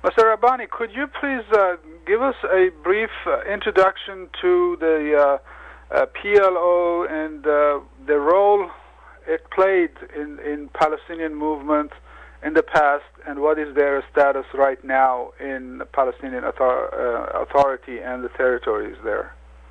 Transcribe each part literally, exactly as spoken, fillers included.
Mister Rabbani, could you please uh, give us a brief uh, introduction to the uh, uh, P L O and uh, the role it played in, in Palestinian movement in the past, and what is their status right now in the Palestinian author- uh, Authority and the territories there?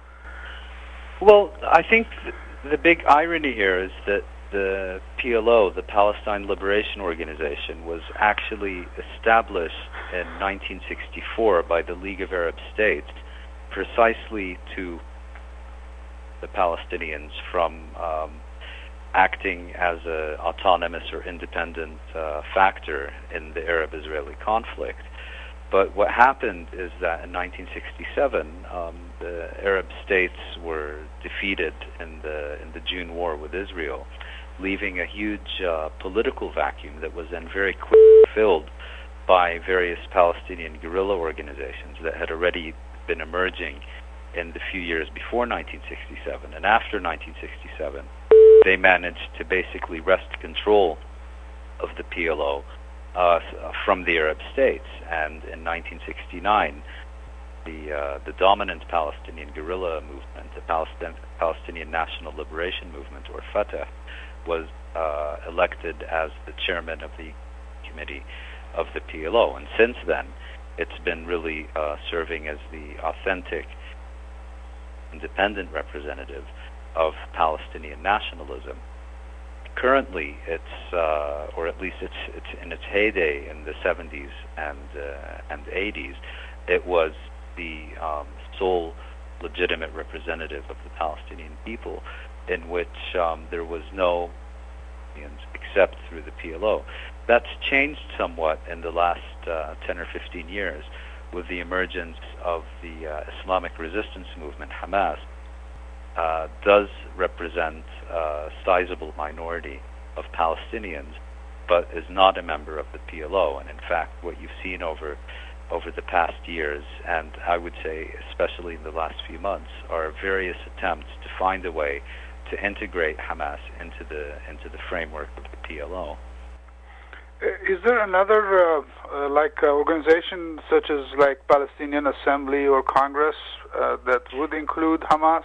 Well, I think th- the big irony here is that the P L O, the Palestine Liberation Organization, was actually established in nineteen sixty-four by the League of Arab States precisely to the Palestinians from um, acting as an autonomous or independent uh, factor in the Arab-Israeli conflict. But what happened is that in nineteen sixty-seven, um, the Arab states were defeated in the in the June war with Israel, leaving a huge uh, political vacuum that was then very quickly filled by various Palestinian guerrilla organizations that had already been emerging in the few years before nineteen sixty-seven. And after nineteen sixty-seven, they managed to basically wrest control of the P L O uh, from the Arab states. And in nineteen sixty-nine, the uh, the dominant Palestinian guerrilla movement, the Palestin- Palestinian National Liberation Movement, or Fatah, was uh, elected as the chairman of the committee of the P L O. And since then, it's been really uh, serving as the authentic, independent representative of Palestinian nationalism. Currently, it's, uh, or at least it's, it's in its heyday in the seventies and uh, and eighties, it was the um, sole legitimate representative of the Palestinian people, in which um, there was no except through the P L O. That's changed somewhat in the last uh, ten or fifteen years with the emergence of the uh, Islamic resistance movement, Hamas. Uh, does represent a sizable minority of Palestinians, but is not a member of the P L O. And in fact, what you've seen over over the past years, and I would say especially in the last few months, are various attempts to find a way to integrate Hamas into the into the framework of the P L O. Is there another uh, uh, like uh, organization such as like Palestinian Assembly or Congress uh, that would include Hamas?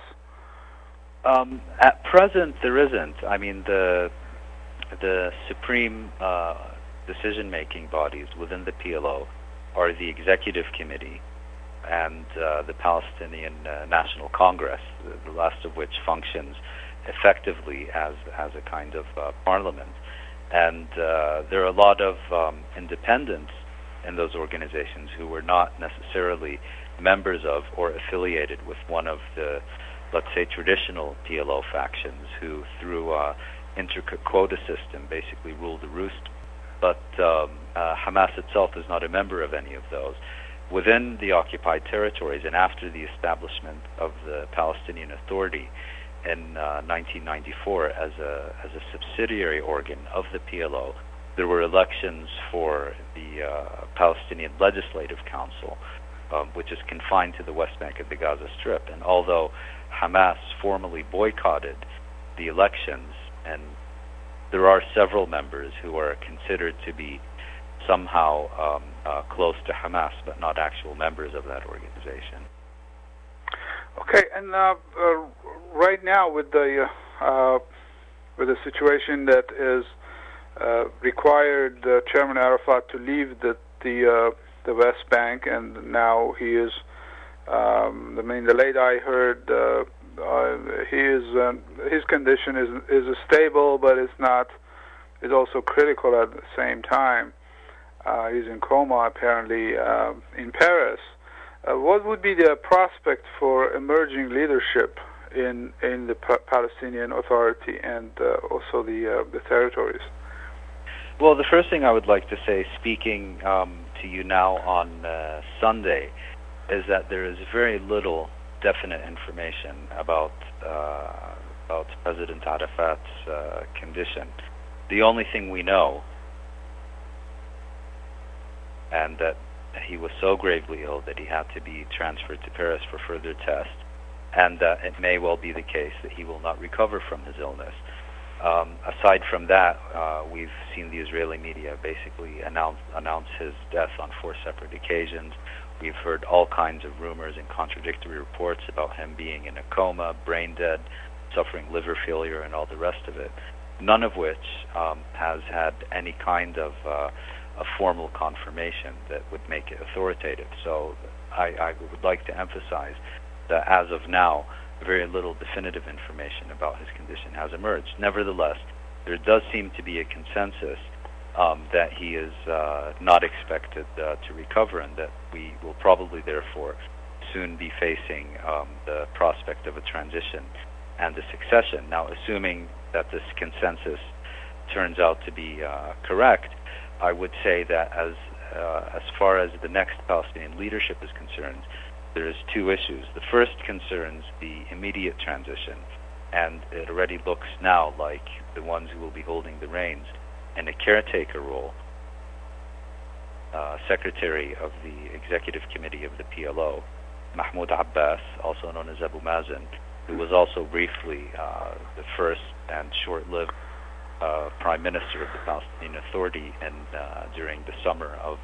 Um, at present, there isn't. I mean, the the supreme uh, decision-making bodies within the P L O are the Executive Committee and uh, the Palestinian uh, National Congress, the, the last of which functions effectively as as a kind of uh, parliament. And uh, there are a lot of um, independents in those organizations who were not necessarily members of or affiliated with one of the, let's say, traditional P L O factions, who through a intricate quota system basically ruled the roost. But um, uh, Hamas itself is not a member of any of those. Within the occupied territories and after the establishment of the Palestinian Authority in uh, nineteen ninety-four as a as a subsidiary organ of the P L O, there were elections for the uh, Palestinian Legislative Council, um, which is confined to the West Bank and the Gaza Strip. And although Hamas formally boycotted the elections, and there are several members who are considered to be somehow um, uh, close to Hamas, but not actual members of that organization. Okay, and uh, uh, right now with the uh, uh, with the situation that is uh, required uh, Chairman Arafat to leave the the uh, the West Bank, and now he is. Um, I mean, the late I heard uh, uh, he is uh, his condition is is stable, but it's not. It's also critical at the same time. Uh, he's in coma apparently uh, in Paris. Uh, what would be the prospect for emerging leadership in in the pa- Palestinian Authority and uh, also the uh, the territories? Well, the first thing I would like to say, speaking um, to you now on uh, Sunday, is that there is very little definite information about uh, about President Arafat's uh, condition. The only thing we know, and that he was so gravely ill that he had to be transferred to Paris for further tests, and that it may well be the case that he will not recover from his illness. Um, aside from that, uh, we've seen the Israeli media basically announce, announce his death on four separate occasions. We've heard all kinds of rumors and contradictory reports about him being in a coma, brain dead, suffering liver failure, and all the rest of it, none of which um, has had any kind of uh, a formal confirmation that would make it authoritative. So I, I would like to emphasize that as of now, very little definitive information about his condition has emerged. Nevertheless, there does seem to be a consensus um, that he is uh, not expected uh, to recover, and that we will probably therefore soon be facing um, the prospect of a transition and a succession. Now, assuming that this consensus turns out to be uh, correct, I would say that as uh, as far as the next Palestinian leadership is concerned, there's two issues. The first concerns the immediate transition, and it already looks now like the ones who will be holding the reins in a caretaker role, uh, Secretary of the Executive Committee of the P L O, Mahmoud Abbas, also known as Abu Mazen, who was also briefly uh, the first and short-lived uh, Prime Minister of the Palestinian Authority and uh, during the summer of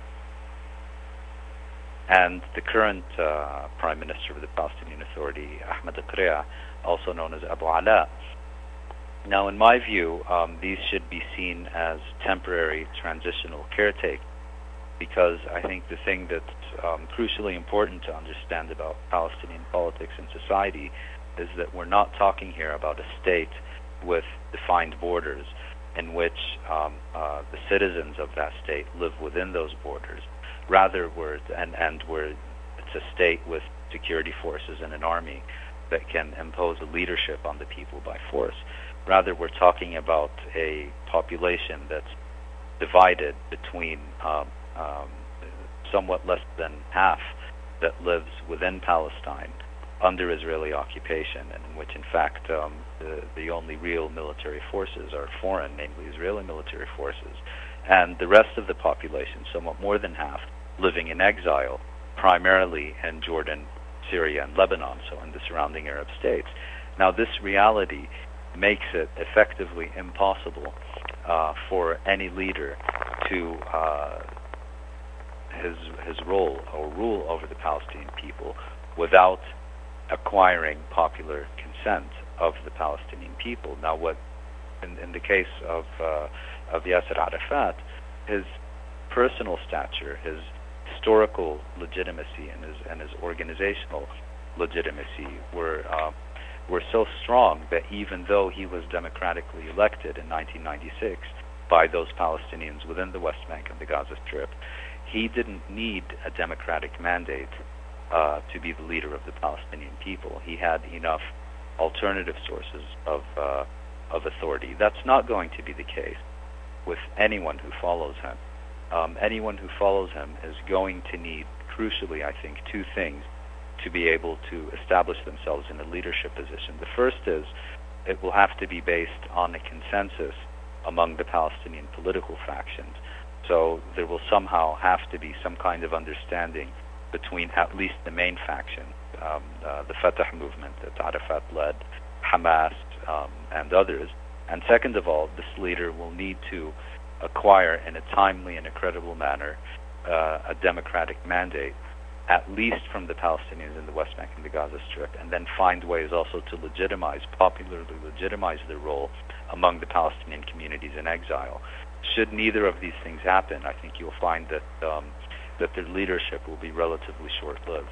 and the current uh, Prime Minister of the Palestinian Authority, Ahmed Al-Qari'a, also known as Abu Ala. Now, in my view, um, these should be seen as temporary transitional caretaking, because I think the thing that's um, crucially important to understand about Palestinian politics and society is that we're not talking here about a state with defined borders in which um, uh, the citizens of that state live within those borders. Rather, we're, and, and we're, it's a state with security forces and an army that can impose a leadership on the people by force. Rather, we're talking about a population that's divided between um, um, somewhat less than half that lives within Palestine under Israeli occupation, and in which, in fact, um, the, the only real military forces are foreign, namely Israeli military forces, and the rest of the population, somewhat more than half, living in exile, primarily in Jordan, Syria, and Lebanon, so in the surrounding Arab states. Now, this reality makes it effectively impossible uh, for any leader to uh, his his role or rule over the Palestinian people without acquiring popular consent of the Palestinian people. Now, what in, in the case of uh, of Yasser Arafat, his personal stature, his historical legitimacy, and his and his organizational legitimacy were uh, were so strong that even though he was democratically elected in nineteen ninety-six by those Palestinians within the West Bank and the Gaza Strip, he didn't need a democratic mandate uh, to be the leader of the Palestinian people. He had enough alternative sources of uh, of authority. That's not going to be the case with anyone who follows him. Um, anyone who follows him is going to need, crucially, I think, two things to be able to establish themselves in a leadership position. The first is it will have to be based on a consensus among the Palestinian political factions. So there will somehow have to be some kind of understanding between at least the main faction, um, uh, the Fatah movement that Arafat led, Hamas, um, and others. And second of all, this leader will need to acquire in a timely and a credible manner uh, a democratic mandate, at least from the Palestinians in the West Bank and the Gaza Strip, and then find ways also to legitimize, popularly legitimize their role among the Palestinian communities in exile. Should neither of these things happen, I think you'll find that um, that their leadership will be relatively short-lived.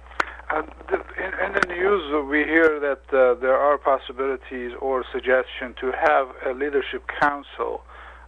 Uh, in, in the news, we hear that uh, there are possibilities or suggestion to have a leadership council.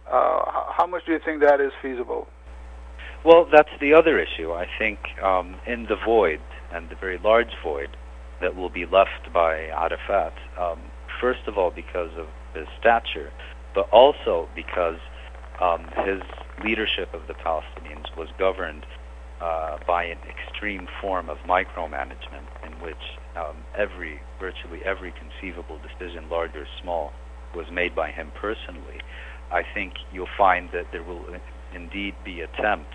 Uh, how much do you think that is feasible? Well, that's the other issue. I think um, in the void, and the very large void that will be left by Arafat, um, first of all because of his stature, but also because um, his leadership of the Palestinians was governed uh, by an extreme form of micromanagement in which um, every, virtually every conceivable decision, large or small, was made by him personally. I think you'll find that there will indeed be attempts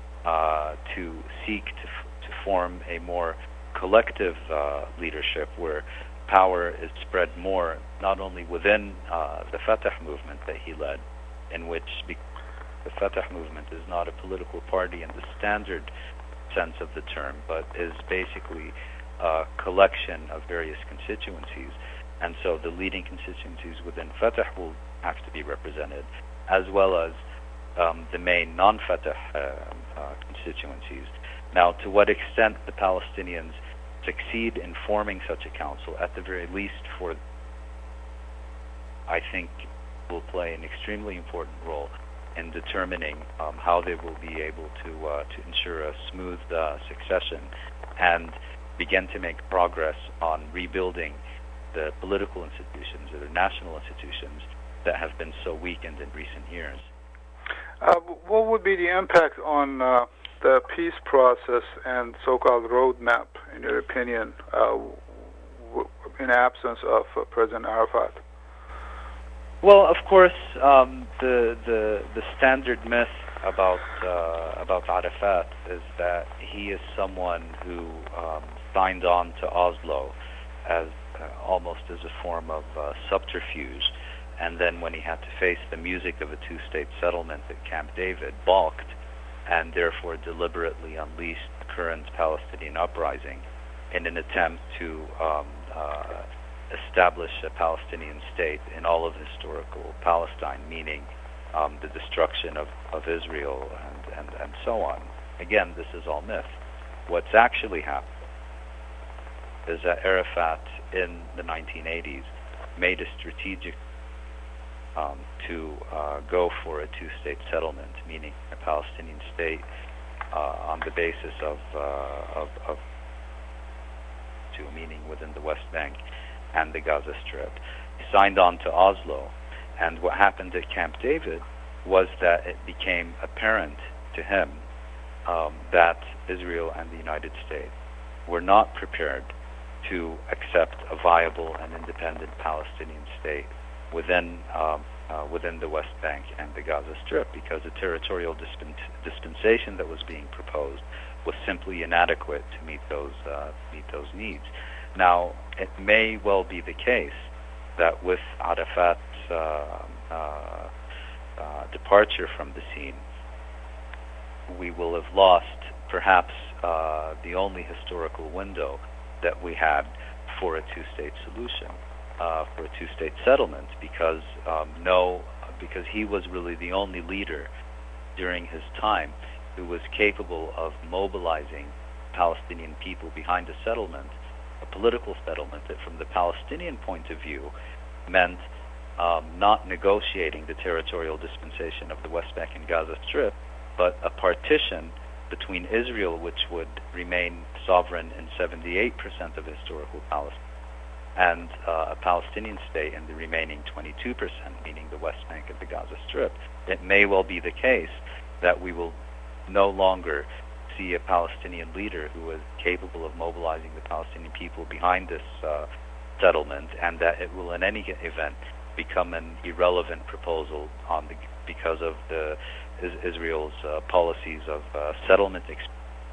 uh, to seek to, f- to form a more collective uh, leadership where power is spread more, not only within uh, the Fatah movement that he led, in which the Fatah movement is not a political party in the standard sense of the term, but is basically a collection of various constituencies. And so the leading constituencies within Fatah will have to be represented, as well as um, the main non-Fatah uh, uh, constituencies. Now, to what extent the Palestinians succeed in forming such a council, at the very least, for I think will play an extremely important role in determining um, how they will be able to uh, to ensure a smooth uh, succession and begin to make progress on rebuilding the political institutions, or the national institutions, that have been so weakened in recent years. Uh, what would be the impact on uh, the peace process and so-called roadmap, in your opinion, uh, w- in absence of uh, President Arafat? Well, of course, um, the, the the standard myth about uh, about Arafat is that he is someone who um, signed on to Oslo as uh, almost as a form of uh, subterfuge, and then when he had to face the music of a two-state settlement at Camp David, balked, and therefore deliberately unleashed the current Palestinian uprising in an attempt to um, uh, establish a Palestinian state in all of historical Palestine, meaning um, the destruction of, of Israel and, and, and so on. Again, this is all myth. What's actually happened is that Arafat in the nineteen eighties made a strategic um, to uh, go for a two-state settlement, meaning a Palestinian state uh, on the basis of, uh, of, of two, meaning within the West Bank and the Gaza Strip. He signed on to Oslo, and what happened at Camp David was that it became apparent to him um, that Israel and the United States were not prepared to accept a viable and independent Palestinian state within um, uh, within the West Bank and the Gaza Strip, because the territorial dispen- dispensation that was being proposed was simply inadequate to meet those uh, meet those needs. Now, it may well be the case that with Arafat's uh, uh, uh, departure from the scene, we will have lost perhaps uh, the only historical window that we had for a two-state solution, uh, for a two-state settlement, because um, no, because he was really the only leader during his time who was capable of mobilizing Palestinian people behind a settlement, a political settlement that from the Palestinian point of view meant um, not negotiating the territorial dispensation of the West Bank and Gaza Strip, but a partition between Israel, which would remain sovereign in seventy-eight percent of historical Palestine, and uh, a Palestinian state in the remaining twenty-two percent, meaning the West Bank and the Gaza Strip. It may well be the case that we will no longer see a Palestinian leader who is capable of mobilizing the Palestinian people behind this uh, settlement, and that it will in any event become an irrelevant proposal on the, because of the is Israel's uh, policies of uh, settlement exp-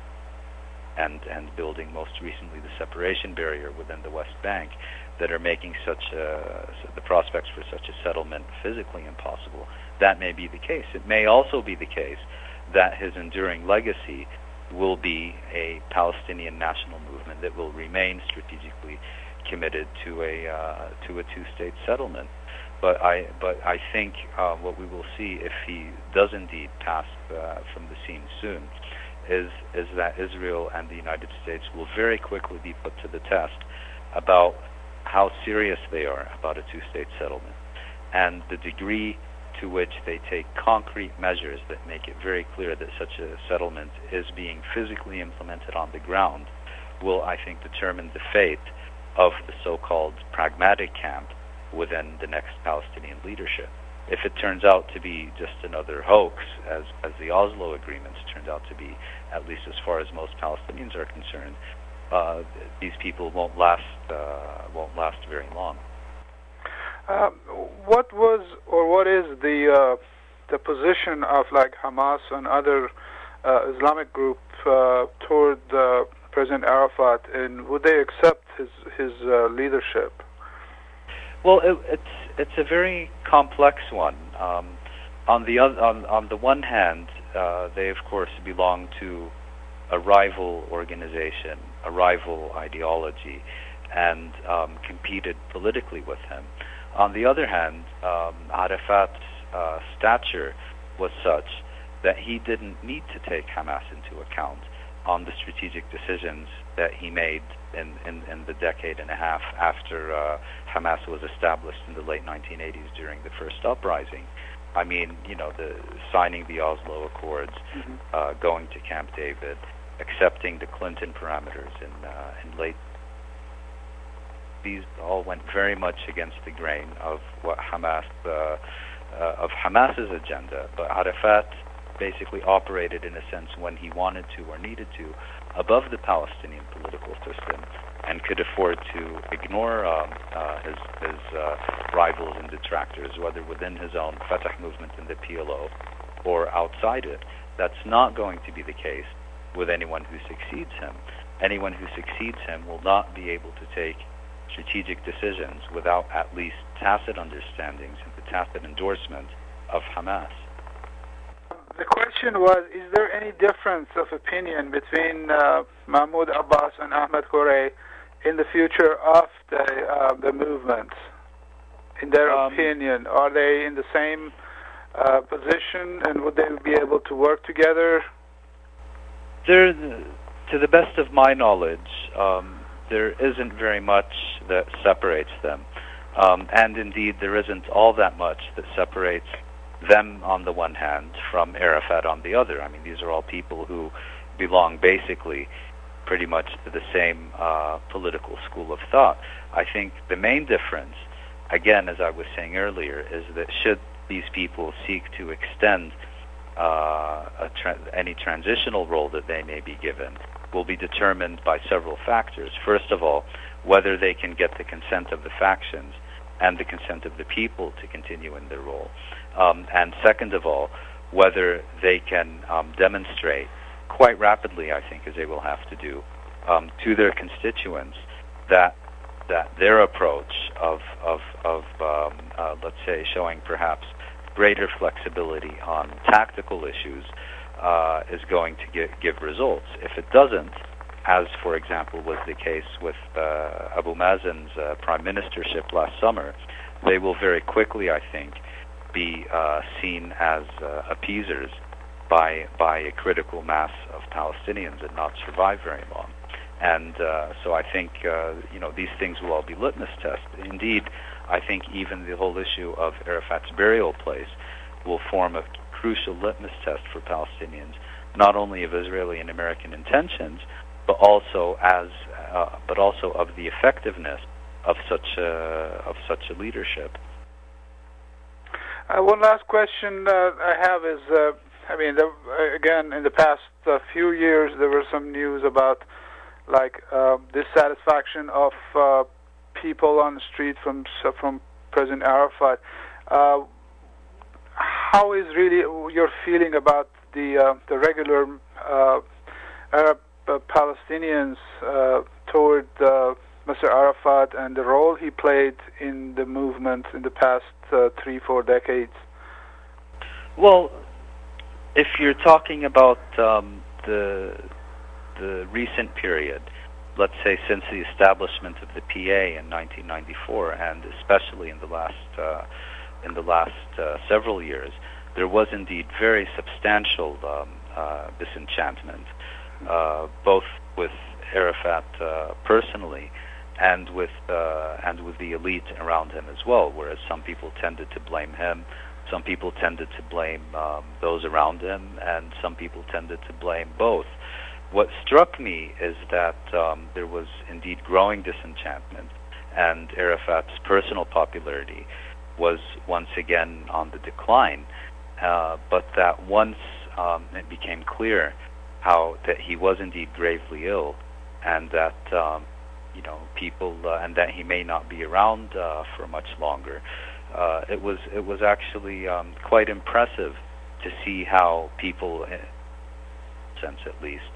and and building most recently the separation barrier within the West Bank, that are making such a, the prospects for such a settlement physically impossible. That may be the case. It may also be the case that his enduring legacy will be a Palestinian national movement that will remain strategically committed to a uh, to a two-state settlement. But I but I think uh, what we will see, if he does indeed pass uh, from the scene soon, is is that Israel and the United States will very quickly be put to the test about how serious they are about a two-state settlement, and the degree to which they take concrete measures that make it very clear that such a settlement is being physically implemented on the ground will, I think, determine the fate of the so-called pragmatic camp within the next Palestinian leadership. If it turns out to be just another hoax, as, as the Oslo agreements turned out to be, at least as far as most Palestinians are concerned, uh, these people won't last uh, won't last very long. Uh, what was or what is the uh, the position of like Hamas and other uh, Islamic groups uh, toward uh, President Arafat, and would they accept his his uh, leadership? Well, it, it's it's a very complex one. Um, on the other, on on the one hand, uh, they of course belong to a rival organization, a rival ideology, and um, competed politically with him. On the other hand, um, Arafat's uh, stature was such that he didn't need to take Hamas into account on the strategic decisions that he made in, in, in the decade and a half after uh, Hamas was established in the late nineteen eighties during the first uprising. I mean, you know, the signing the Oslo Accords, mm-hmm. uh, going to Camp David, accepting the Clinton parameters in, uh, in late. These all went very much against the grain of what Hamas, uh, uh, of Hamas's agenda. But Arafat basically operated, in a sense, when he wanted to or needed to, above the Palestinian political system, and could afford to ignore um, uh, his, his uh, rivals and detractors, whether within his own Fatah movement in the P L O or outside it. That's not going to be the case with anyone who succeeds him. Anyone who succeeds him will not be able to take strategic decisions without at least tacit understandings and the tacit endorsement of Hamas. The question was, is there any difference of opinion between uh, Mahmoud Abbas and Ahmed Khorey in the future of the, uh, the movement? In their um, opinion, are they in the same uh, position, and would they be able to work together? There, to the best of my knowledge, um, there isn't very much that separates them. Um, and indeed, there isn't all that much that separates them on the one hand from Arafat on the other. I mean, these are all people who belong basically pretty much to the same uh, political school of thought. I think the main difference, again, as I was saying earlier, is that should these people seek to extend uh, a tra- any transitional role that they may be given, will be determined by several factors. First of all, whether they can get the consent of the factions and the consent of the people to continue in their role. Um, and second of all, whether they can um, demonstrate quite rapidly, I think, as they will have to do, um, to their constituents that that their approach of of, of um, uh, let's say, showing perhaps greater flexibility on tactical issues uh, is going to give, give results. If it doesn't, as for example was the case with uh, Abu Mazen's uh, prime ministership last summer, they will very quickly, I think, be uh, seen as uh, appeasers by by a critical mass of Palestinians and not survive very long. And uh, so I think uh, you know these things will all be litmus tests. Indeed, I think even the whole issue of Arafat's burial place will form a crucial litmus test for Palestinians, not only of Israeli and American intentions, but also as uh, but also of the effectiveness of such a, of such a leadership. Uh, one last question uh, I have is, uh, I mean, the, again, in the past uh, few years, there were some news about, like, uh, dissatisfaction of uh, people on the street from from President Arafat. Uh, how is really your feeling about the uh, the regular uh, Arab uh, Palestinians uh, toward uh, Mister Arafat and the role he played in the movement in the past uh, three, four decades? Well, if you're talking about um, the the recent period, let's say since the establishment of the P A in nineteen ninety-four, and especially in the last uh, in the last uh, several years, there was indeed very substantial um, uh, disenchantment, uh, both with Arafat uh, personally, and with uh, and with the elite around him as well. Whereas some people tended to blame him, some people tended to blame um, those around him, and some people tended to blame both. What struck me is that um, there was indeed growing disenchantment, and Arafat's personal popularity was once again on the decline. Uh, but that once um, it became clear how that he was indeed gravely ill, and that um, you know people, uh, and that he may not be around uh, for much longer, uh, it was it was actually um, quite impressive to see how people, in a sense at least,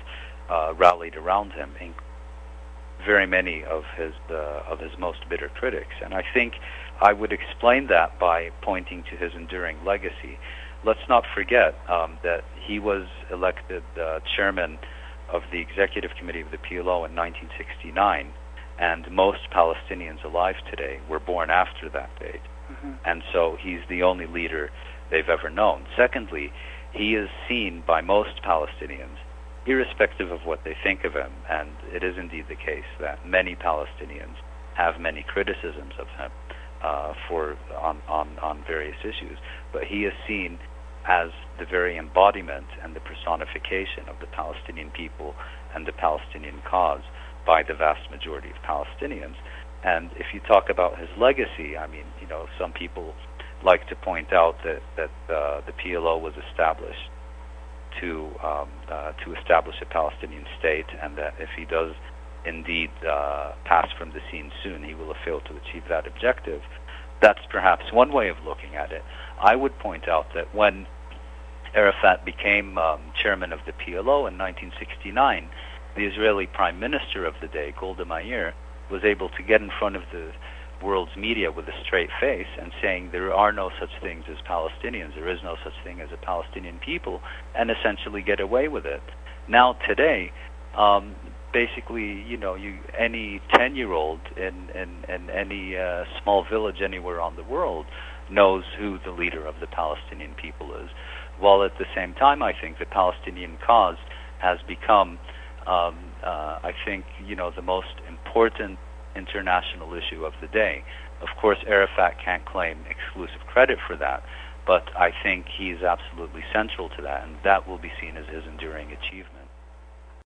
uh, rallied around him, in very many of his uh, of his most bitter critics. And I think I would explain that by pointing to his enduring legacy. Let's not forget um, that he was elected uh, chairman of the executive committee of the P L O in nineteen sixty-nine, and most Palestinians alive today were born after that date. Mm-hmm. And so he's the only leader they've ever known. Secondly, he is seen by most Palestinians, irrespective of what they think of him, and it is indeed the case that many Palestinians have many criticisms of him uh, for on, on, on various issues, but he is seen as the very embodiment and the personification of the Palestinian people and the Palestinian cause by the vast majority of Palestinians. And if you talk about his legacy, I mean, you know, some people like to point out that, that uh, the P L O was established to um, uh, to establish a Palestinian state, and that if he does indeed uh, pass from the scene soon, he will have failed to achieve that objective. That's perhaps one way of looking at it. I would point out that when Arafat became um, chairman of the P L O in nineteen sixty-nine, the Israeli prime minister of the day, Golda Meir, was able to get in front of the world's media with a straight face and saying there are no such things as Palestinians, there is no such thing as a Palestinian people, and essentially get away with it. Now today, um, basically, you know, you any ten-year-old in, in, in any uh, small village anywhere on the world knows who the leader of the Palestinian people is. While at the same time, I think the Palestinian cause has become, um, uh, I think, you know, the most important international issue of the day. Of course, Arafat can't claim exclusive credit for that, but I think he's absolutely central to that, and that will be seen as his enduring achievement.